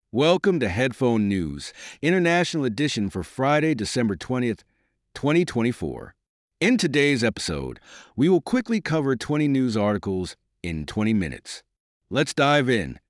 Welcome to Headphone News, International Edition for Friday, December 20th, 2024. In today's episode, we will quickly cover 20 news articles in 20 minutes. Let's dive in.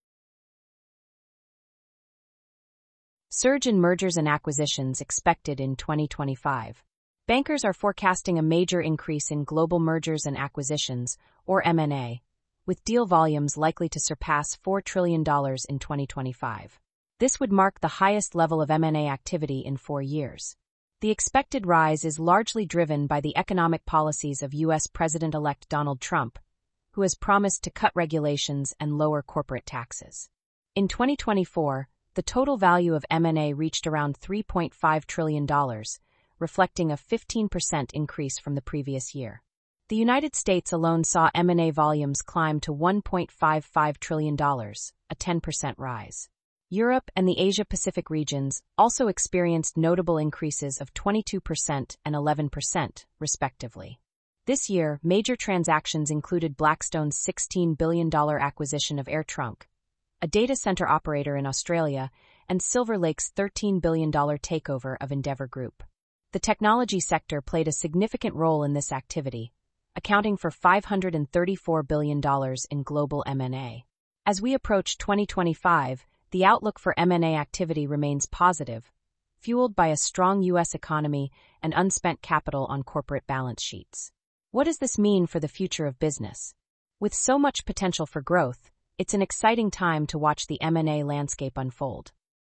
Surge in mergers and acquisitions expected in 2025. Bankers are forecasting a major increase in global mergers and acquisitions, or M&A, with deal volumes likely to surpass $4 trillion in 2025. This would mark the highest level of M&A activity in 4 years. The expected rise is largely driven by the economic policies of U.S. President-elect Donald Trump, who has promised to cut regulations and lower corporate taxes. In 2024, the total value of M&A reached around $3.5 trillion, reflecting a 15% increase from the previous year. The United States alone saw M&A volumes climb to $1.55 trillion, a 10% rise. Europe and the Asia-Pacific regions also experienced notable increases of 22% and 11%, respectively. This year, major transactions included Blackstone's $16 billion acquisition of AirTrunk, a data center operator in Australia, and Silver Lake's $13 billion takeover of Endeavor Group. The technology sector played a significant role in this activity, accounting for $534 billion in global M&A. As we approach 2025, the outlook for M&A activity remains positive, fueled by a strong U.S. economy and unspent capital on corporate balance sheets. What does this mean for the future of business? With so much potential for growth, it's an exciting time to watch the M&A landscape unfold.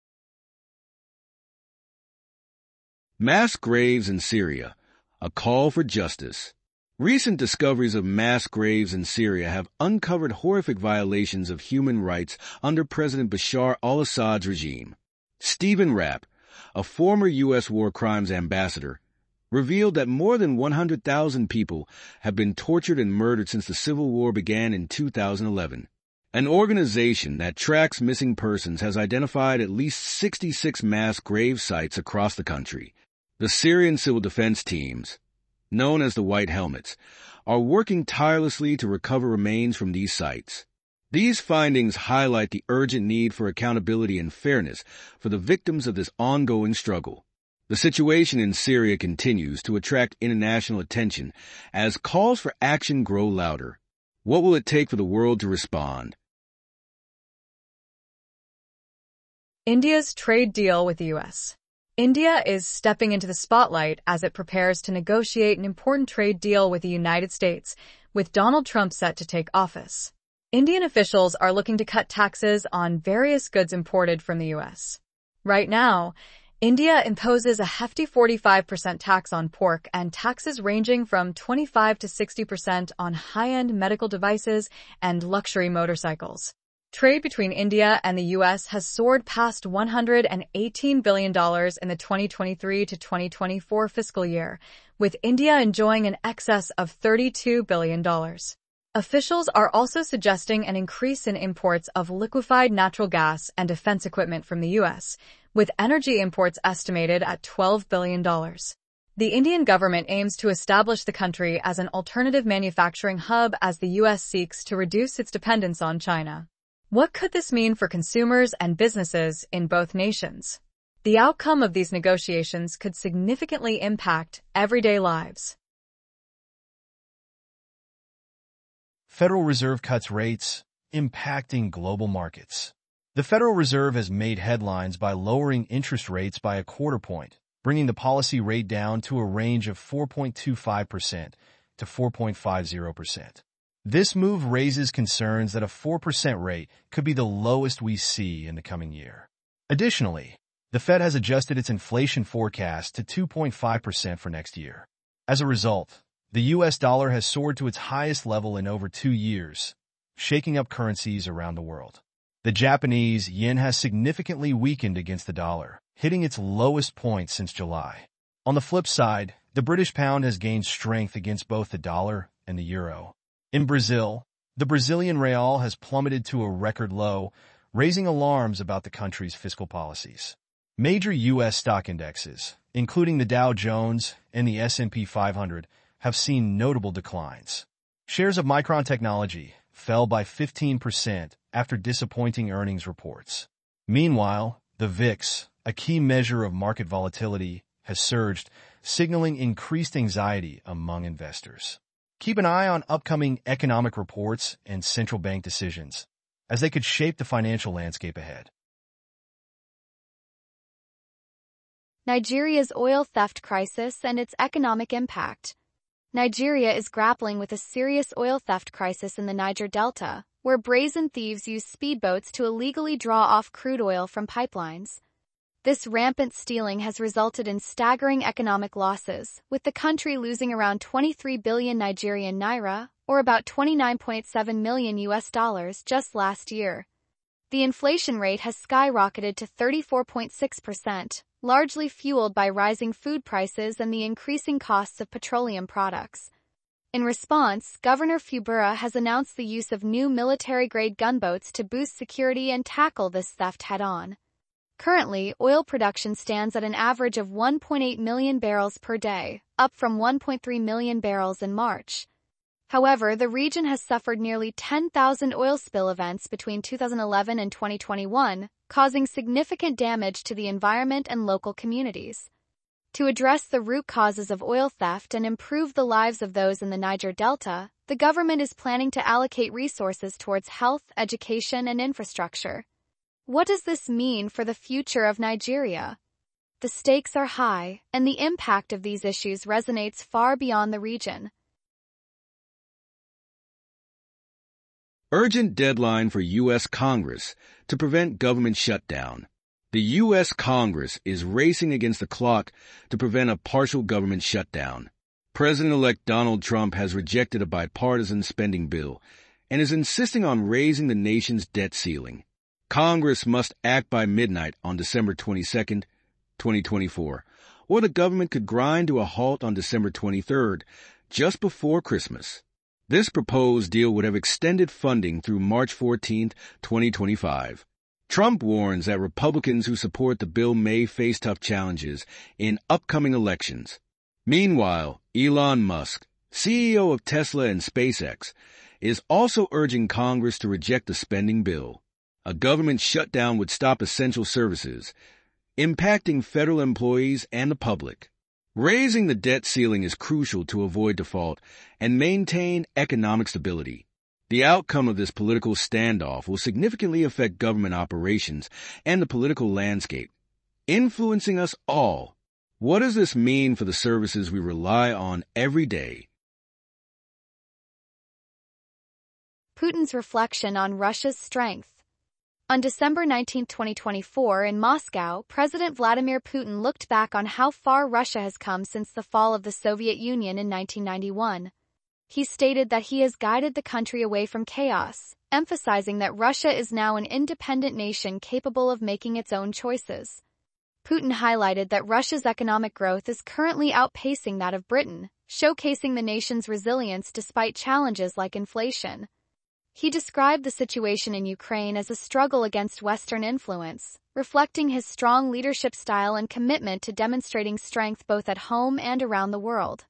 Mass graves in Syria, a call for justice. Recent discoveries of mass graves in Syria have uncovered horrific violations of human rights under President Bashar al-Assad's regime. Stephen Rapp, a former U.S. war crimes ambassador, revealed that more than 100,000 people have been tortured and murdered since the civil war began in 2011. An organization that tracks missing persons has identified at least 66 mass grave sites across the country. The Syrian civil defense teams, known as the White Helmets, are working tirelessly to recover remains from these sites. These findings highlight the urgent need for accountability and fairness for the victims of this ongoing struggle. The situation in Syria continues to attract international attention as calls for action grow louder. What will it take for the world to respond? India's trade deal with the U.S. India is stepping into the spotlight as it prepares to negotiate an important trade deal with the United States, with Donald Trump set to take office. Indian officials are looking to cut taxes on various goods imported from the U.S. Right now, India imposes a hefty 45% tax on pork and taxes ranging from 25 to 60% on high-end medical devices and luxury motorcycles. Trade between India and the U.S. has soared past $118 billion in the 2023 to 2024 fiscal year, with India enjoying an excess of $32 billion. Officials are also suggesting an increase in imports of liquefied natural gas and defense equipment from the U.S., with energy imports estimated at $12 billion. The Indian government aims to establish the country as an alternative manufacturing hub as the U.S. seeks to reduce its dependence on China. What could this mean for consumers and businesses in both nations? The outcome of these negotiations could significantly impact everyday lives. Federal Reserve cuts rates, impacting global markets. The Federal Reserve has made headlines by lowering interest rates by a quarter point, bringing the policy rate down to a range of 4.25% to 4.50%. This move raises concerns that a 4% rate could be the lowest we see in the coming year. Additionally, the Fed has adjusted its inflation forecast to 2.5% for next year. As a result, the U.S. dollar has soared to its highest level in over 2 years, shaking up currencies around the world. The Japanese yen has significantly weakened against the dollar, hitting its lowest point since July. On the flip side, the British pound has gained strength against both the dollar and the euro. In Brazil, the Brazilian real has plummeted to a record low, raising alarms about the country's fiscal policies. Major U.S. stock indexes, including the Dow Jones and the S&P 500, have seen notable declines. Shares of Micron Technology fell by 15% after disappointing earnings reports. Meanwhile, the VIX, a key measure of market volatility, has surged, signaling increased anxiety among investors. Keep an eye on upcoming economic reports and central bank decisions, as they could shape the financial landscape ahead. Nigeria's oil theft crisis and its economic impact. Nigeria is grappling with a serious oil theft crisis in the Niger Delta, where brazen thieves use speedboats to illegally draw off crude oil from pipelines. This rampant stealing has resulted in staggering economic losses, with the country losing around 23 billion Nigerian naira, or about $29.7 million just last year. The inflation rate has skyrocketed to 34.6%, largely fueled by rising food prices and the increasing costs of petroleum products. In response, Governor Fubara has announced the use of new military-grade gunboats to boost security and tackle this theft head-on. Currently, oil production stands at an average of 1.8 million barrels per day, up from 1.3 million barrels in March. However, the region has suffered nearly 10,000 oil spill events between 2011 and 2021, causing significant damage to the environment and local communities. To address the root causes of oil theft and improve the lives of those in the Niger Delta, the government is planning to allocate resources towards health, education, and infrastructure. What does this mean for the future of Nigeria? The stakes are high, and the impact of these issues resonates far beyond the region. Urgent deadline for U.S. Congress to prevent government shutdown. The U.S. Congress is racing against the clock to prevent a partial government shutdown. President-elect Donald Trump has rejected a bipartisan spending bill and is insisting on raising the nation's debt ceiling. Congress must act by midnight on December 22, 2024, or the government could grind to a halt on December 23rd, just before Christmas. This proposed deal would have extended funding through March 14, 2025. Trump warns that Republicans who support the bill may face tough challenges in upcoming elections. Meanwhile, Elon Musk, CEO of Tesla and SpaceX, is also urging Congress to reject the spending bill. A government shutdown would stop essential services, impacting federal employees and the public. Raising the debt ceiling is crucial to avoid default and maintain economic stability. The outcome of this political standoff will significantly affect government operations and the political landscape, influencing us all. What does this mean for the services we rely on every day? Putin's reflection on Russia's strength. On December 19, 2024, in Moscow, President Vladimir Putin looked back on how far Russia has come since the fall of the Soviet Union in 1991. He stated that he has guided the country away from chaos, emphasizing that Russia is now an independent nation capable of making its own choices. Putin highlighted that Russia's economic growth is currently outpacing that of Britain, showcasing the nation's resilience despite challenges like inflation. He described the situation in Ukraine as a struggle against Western influence, reflecting his strong leadership style and commitment to demonstrating strength both at home and around the world.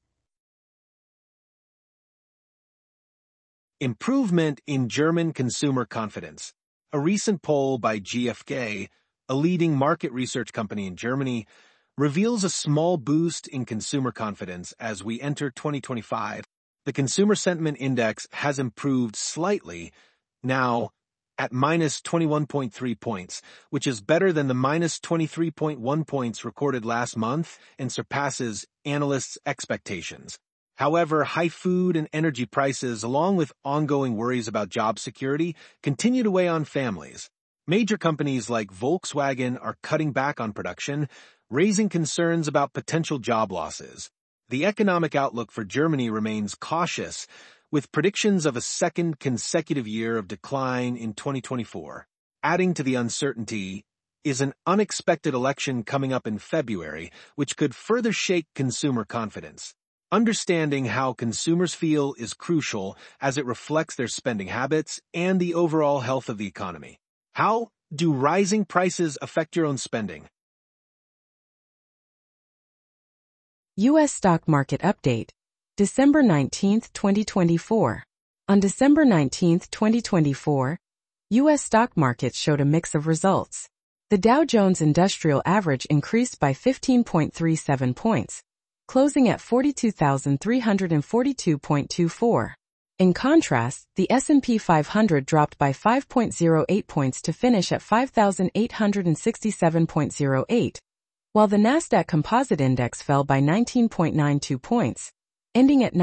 Improvement in German consumer confidence. A recent poll by GfK, a leading market research company in Germany, reveals a small boost in consumer confidence as we enter 2025. The Consumer Sentiment Index has improved slightly, now at minus 21.3 points, which is better than the minus 23.1 points recorded last month and surpasses analysts' expectations. However, high food and energy prices, along with ongoing worries about job security, continue to weigh on families. Major companies like Volkswagen are cutting back on production, raising concerns about potential job losses. The economic outlook for Germany remains cautious, with predictions of a second consecutive year of decline in 2024. Adding to the uncertainty is an unexpected election coming up in February, which could further shake consumer confidence. Understanding how consumers feel is crucial as it reflects their spending habits and the overall health of the economy. How do rising prices affect your own spending? U.S. Stock Market Update, December 19, 2024. On December 19, 2024, U.S. stock markets showed a mix of results. The Dow Jones Industrial Average increased by 15.37 points, closing at 42,342.24. In contrast, the S&P 500 dropped by 5.08 points to finish at 5,867.08, while the Nasdaq Composite Index fell by 19.92 points, ending at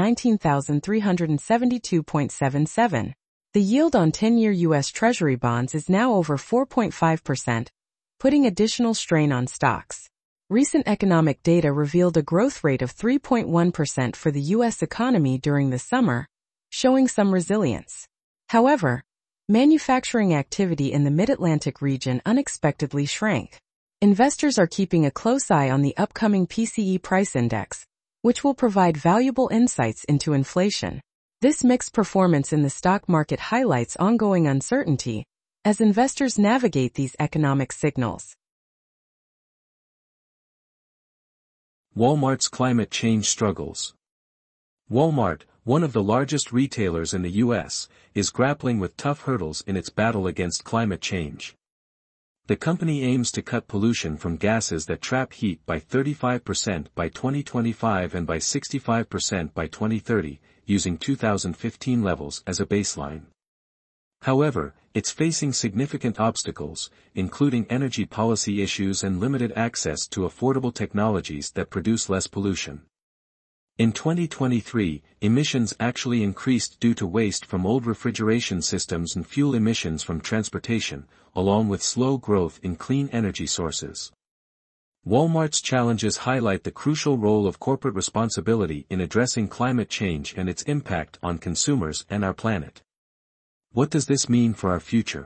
19,372.77. The yield on 10-year U.S. Treasury bonds is now over 4.5%, putting additional strain on stocks. Recent economic data revealed a growth rate of 3.1% for the U.S. economy during the summer, showing some resilience. However, manufacturing activity in the Mid-Atlantic region unexpectedly shrank. Investors are keeping a close eye on the upcoming PCE price index, which will provide valuable insights into inflation. This mixed performance in the stock market highlights ongoing uncertainty as investors navigate these economic signals. Walmart's climate change struggles. Walmart, one of the largest retailers in the U.S., is grappling with tough hurdles in its battle against climate change. The company aims to cut pollution from gases that trap heat by 35% by 2025 and by 65% by 2030, using 2015 levels as a baseline. However, it's facing significant obstacles, including energy policy issues and limited access to affordable technologies that produce less pollution. In 2023, emissions actually increased due to waste from old refrigeration systems and fuel emissions from transportation, along with slow growth in clean energy sources. Walmart's challenges highlight the crucial role of corporate responsibility in addressing climate change and its impact on consumers and our planet. What does this mean for our future?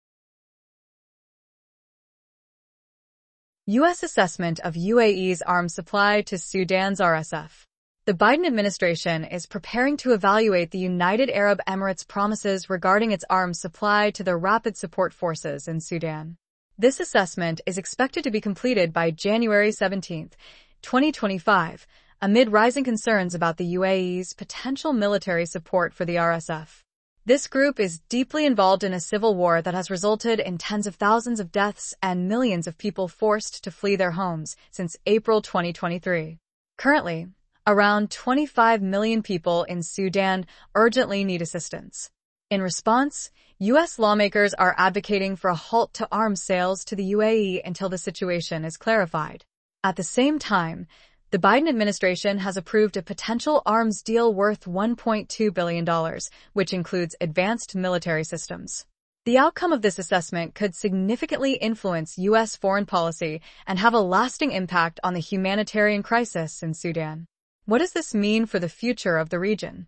U.S. assessment of UAE's arms supply to Sudan's RSF. The Biden administration is preparing to evaluate the United Arab Emirates' promises regarding its arms supply to the Rapid Support Forces in Sudan. This assessment is expected to be completed by January 17, 2025, amid rising concerns about the UAE's potential military support for the RSF. This group is deeply involved in a civil war that has resulted in tens of thousands of deaths and millions of people forced to flee their homes since April 2023. Currently, around 25 million people in Sudan urgently need assistance. In response, U.S. lawmakers are advocating for a halt to arms sales to the UAE until the situation is clarified. At the same time, the Biden administration has approved a potential arms deal worth $1.2 billion, which includes advanced military systems. The outcome of this assessment could significantly influence U.S. foreign policy and have a lasting impact on the humanitarian crisis in Sudan. What does this mean for the future of the region?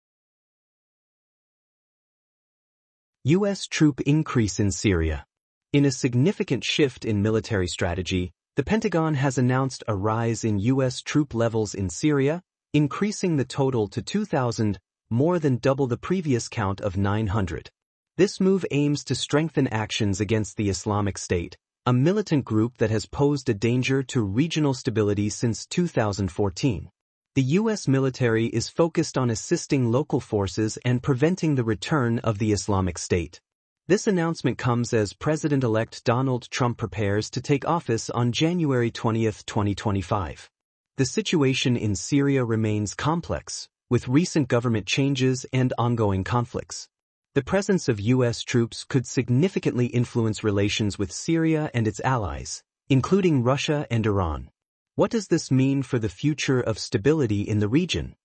U.S. troop increase in Syria. In a significant shift in military strategy, the Pentagon has announced a rise in U.S. troop levels in Syria, increasing the total to 2,000, more than double the previous count of 900. This move aims to strengthen actions against the Islamic State, a militant group that has posed a danger to regional stability since 2014. The U.S. military is focused on assisting local forces and preventing the return of the Islamic State. This announcement comes as President-elect Donald Trump prepares to take office on January 20, 2025. The situation in Syria remains complex, with recent government changes and ongoing conflicts. The presence of U.S. troops could significantly influence relations with Syria and its allies, including Russia and Iran. What does this mean for the future of stability in the region?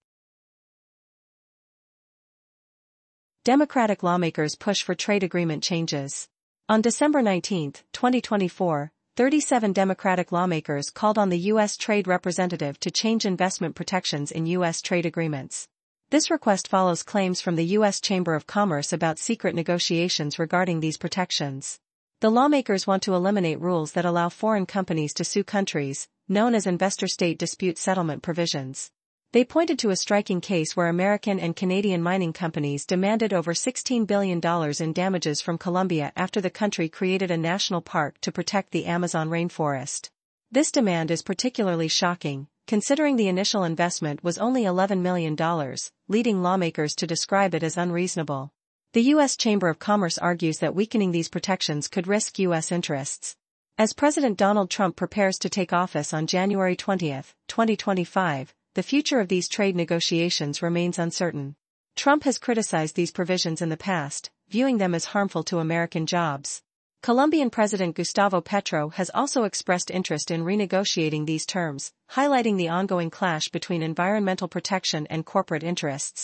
Democratic lawmakers push for trade agreement changes. On December 19, 2024, 37 Democratic lawmakers called on the U.S. Trade Representative to change investment protections in U.S. trade agreements. This request follows claims from the U.S. Chamber of Commerce about secret negotiations regarding these protections. The lawmakers want to eliminate rules that allow foreign companies to sue countries, known as investor-state dispute settlement provisions. They pointed to a striking case where American and Canadian mining companies demanded over $16 billion in damages from Colombia after the country created a national park to protect the Amazon rainforest. This demand is particularly shocking, considering the initial investment was only $11 million, leading lawmakers to describe it as unreasonable. The U.S. Chamber of Commerce argues that weakening these protections could risk U.S. interests. As President Donald Trump prepares to take office on January 20, 2025, the future of these trade negotiations remains uncertain. Trump has criticized these provisions in the past, viewing them as harmful to American jobs. Colombian President Gustavo Petro has also expressed interest in renegotiating these terms, highlighting the ongoing clash between environmental protection and corporate interests.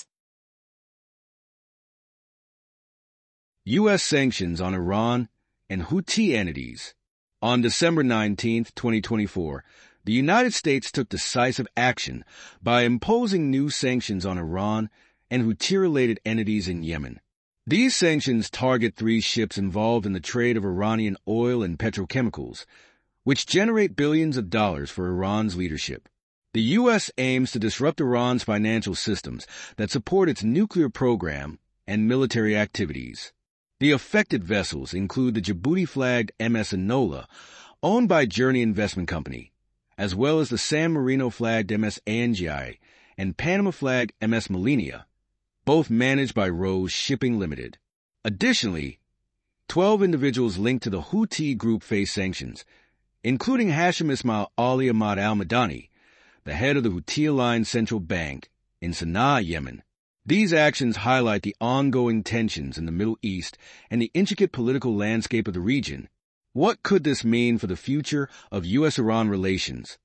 U.S. sanctions on Iran and Houthi entities. On December 19, 2024, the United States took decisive action by imposing new sanctions on Iran and Houthi-related entities in Yemen. These sanctions target 3 ships involved in the trade of Iranian oil and petrochemicals, which generate billions of dollars for Iran's leadership. The U.S. aims to disrupt Iran's financial systems that support its nuclear program and military activities. The affected vessels include the Djibouti-flagged MS Enola, owned by Journey Investment Company, as well as the San Marino-flagged MS Angiai and Panama-flagged MS Millenia, both managed by Rose Shipping Limited. Additionally, 12 individuals linked to the Houthi group face sanctions, including Hashim Ismail Ali Ahmad al-Madani, the head of the Houthi-aligned central bank in Sana'a, Yemen. These actions highlight the ongoing tensions in the Middle East and the intricate political landscape of the region. What could this mean for the future of U.S.-Iran relations?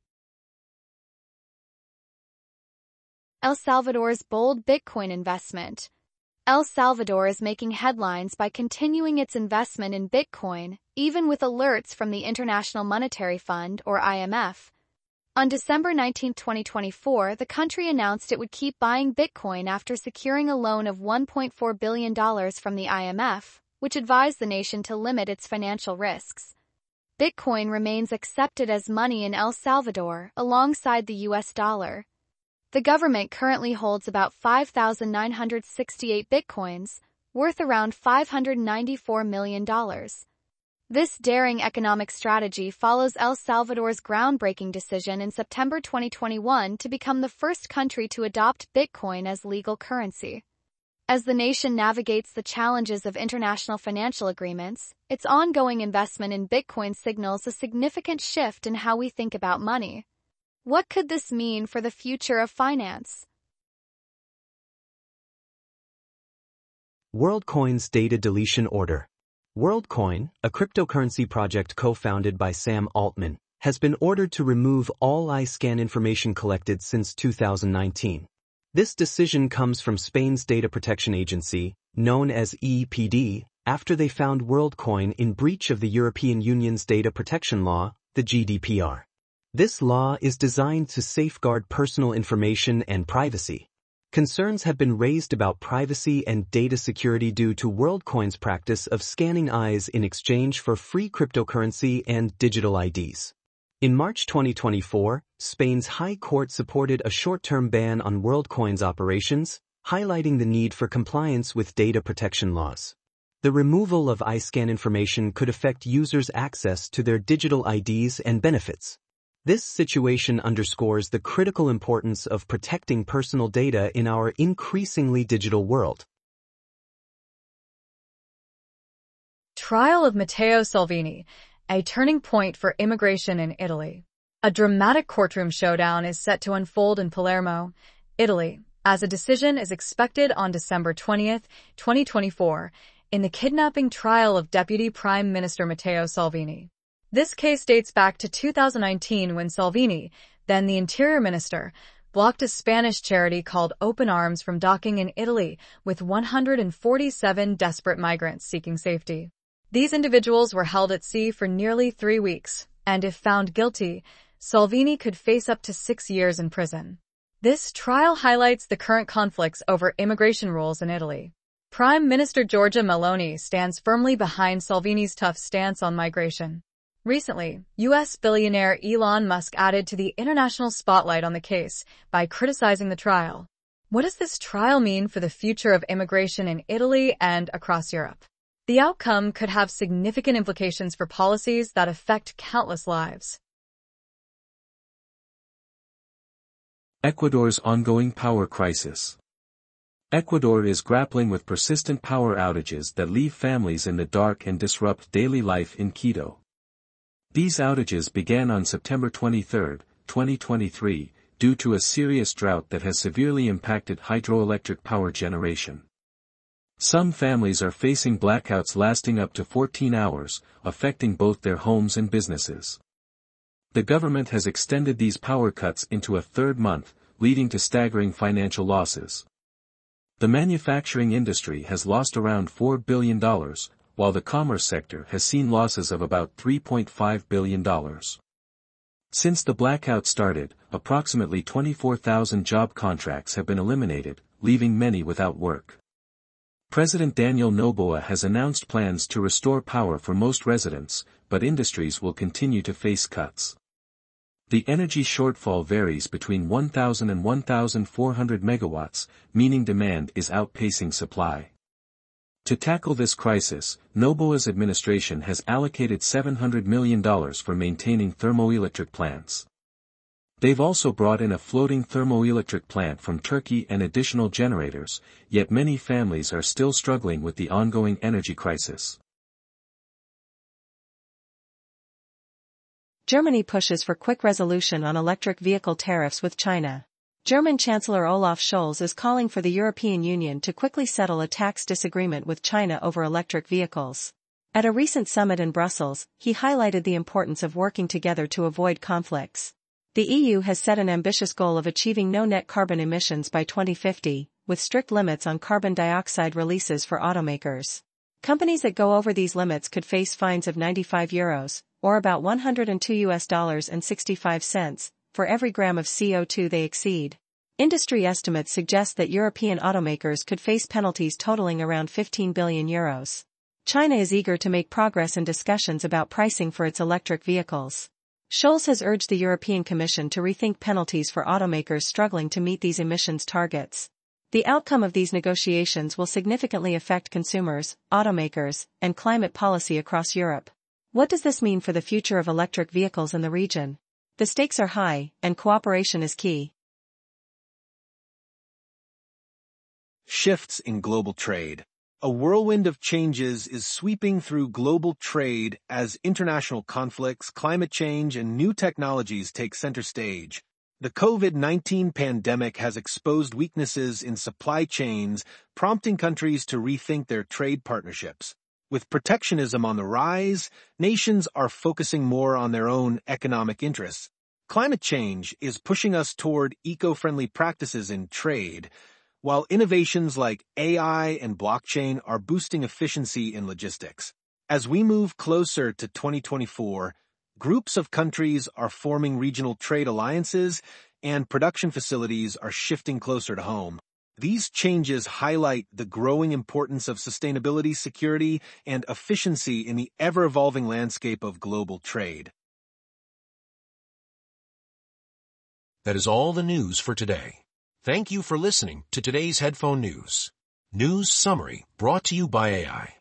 El Salvador's bold Bitcoin investment. El Salvador is making headlines by continuing its investment in Bitcoin, even with alerts from the International Monetary Fund, or IMF. On December 19, 2024, the country announced it would keep buying Bitcoin after securing a loan of $1.4 billion from the IMF, which advised the nation to limit its financial risks. Bitcoin remains accepted as money in El Salvador, alongside the US dollar. The government currently holds about 5,968 bitcoins, worth around $594 million. This daring economic strategy follows El Salvador's groundbreaking decision in September 2021 to become the first country to adopt Bitcoin as legal currency. As the nation navigates the challenges of international financial agreements, its ongoing investment in Bitcoin signals a significant shift in how we think about money. What could this mean for the future of finance? WorldCoin's data deletion order. WorldCoin, a cryptocurrency project co-founded by Sam Altman, has been ordered to remove all iScan information collected since 2019. This decision comes from Spain's data protection agency, known as EPD, after they found WorldCoin in breach of the European Union's data protection law, the GDPR. This law is designed to safeguard personal information and privacy. Concerns have been raised about privacy and data security due to WorldCoin's practice of scanning eyes in exchange for free cryptocurrency and digital IDs. In March 2024, Spain's High Court supported a short-term ban on WorldCoin's operations, highlighting the need for compliance with data protection laws. The removal of iScan information could affect users' access to their digital IDs and benefits. This situation underscores the critical importance of protecting personal data in our increasingly digital world. Trial of Matteo Salvini, a turning point for immigration in Italy. A dramatic courtroom showdown is set to unfold in Palermo, Italy, as a decision is expected on December 20, 2024, in the kidnapping trial of Deputy Prime Minister Matteo Salvini. This case dates back to 2019 when Salvini, then the Interior Minister, blocked a Spanish charity called Open Arms from docking in Italy with 147 desperate migrants seeking safety. These individuals were held at sea for nearly 3 weeks, and if found guilty, Salvini could face up to 6 years in prison. This trial highlights the current conflicts over immigration rules in Italy. Prime Minister Giorgia Meloni stands firmly behind Salvini's tough stance on migration. Recently, U.S. billionaire Elon Musk added to the international spotlight on the case by criticizing the trial. What does this trial mean for the future of immigration in Italy and across Europe? The outcome could have significant implications for policies that affect countless lives. Ecuador's ongoing power crisis. Ecuador is grappling with persistent power outages that leave families in the dark and disrupt daily life in Quito. These outages began on September 23, 2023, due to a serious drought that has severely impacted hydroelectric power generation. Some families are facing blackouts lasting up to 14 hours, affecting both their homes and businesses. The government has extended these power cuts into a third month, leading to staggering financial losses. The manufacturing industry has lost around $4 billion, while the commerce sector has seen losses of about $3.5 billion. Since the blackout started, approximately 24,000 job contracts have been eliminated, leaving many without work. President Daniel Noboa has announced plans to restore power for most residents, but industries will continue to face cuts. The energy shortfall varies between 1,000 and 1,400 megawatts, meaning demand is outpacing supply. To tackle this crisis, Noboa's administration has allocated $700 million for maintaining thermoelectric plants. They've also brought in a floating thermoelectric plant from Turkey and additional generators, yet many families are still struggling with the ongoing energy crisis. Germany pushes for quick resolution on electric vehicle tariffs with China. German Chancellor Olaf Scholz is calling for the European Union to quickly settle a tax disagreement with China over electric vehicles. At a recent summit in Brussels, he highlighted the importance of working together to avoid conflicts. The EU has set an ambitious goal of achieving no net carbon emissions by 2050, with strict limits on carbon dioxide releases for automakers. Companies that go over these limits could face fines of €95, or about $102.65, for every gram of CO2 they exceed. Industry estimates suggest that European automakers could face penalties totaling around €15 billion. China is eager to make progress in discussions about pricing for its electric vehicles. Scholz has urged the European Commission to rethink penalties for automakers struggling to meet these emissions targets. The outcome of these negotiations will significantly affect consumers, automakers, and climate policy across Europe. What does this mean for the future of electric vehicles in the region? The stakes are high, and cooperation is key. Shifts in global trade. A whirlwind of changes is sweeping through global trade as international conflicts, climate change, and new technologies take center stage. The COVID-19 pandemic has exposed weaknesses in supply chains, prompting countries to rethink their trade partnerships. With protectionism on the rise, nations are focusing more on their own economic interests. Climate change is pushing us toward eco-friendly practices in trade, while innovations like AI and blockchain are boosting efficiency in logistics. As we move closer to 2024, groups of countries are forming regional trade alliances, and production facilities are shifting closer to home. These changes highlight the growing importance of sustainability, security, and efficiency in the ever-evolving landscape of global trade. That is all the news for today. Thank you for listening to today's Headphone News. News Summary brought to you by AI.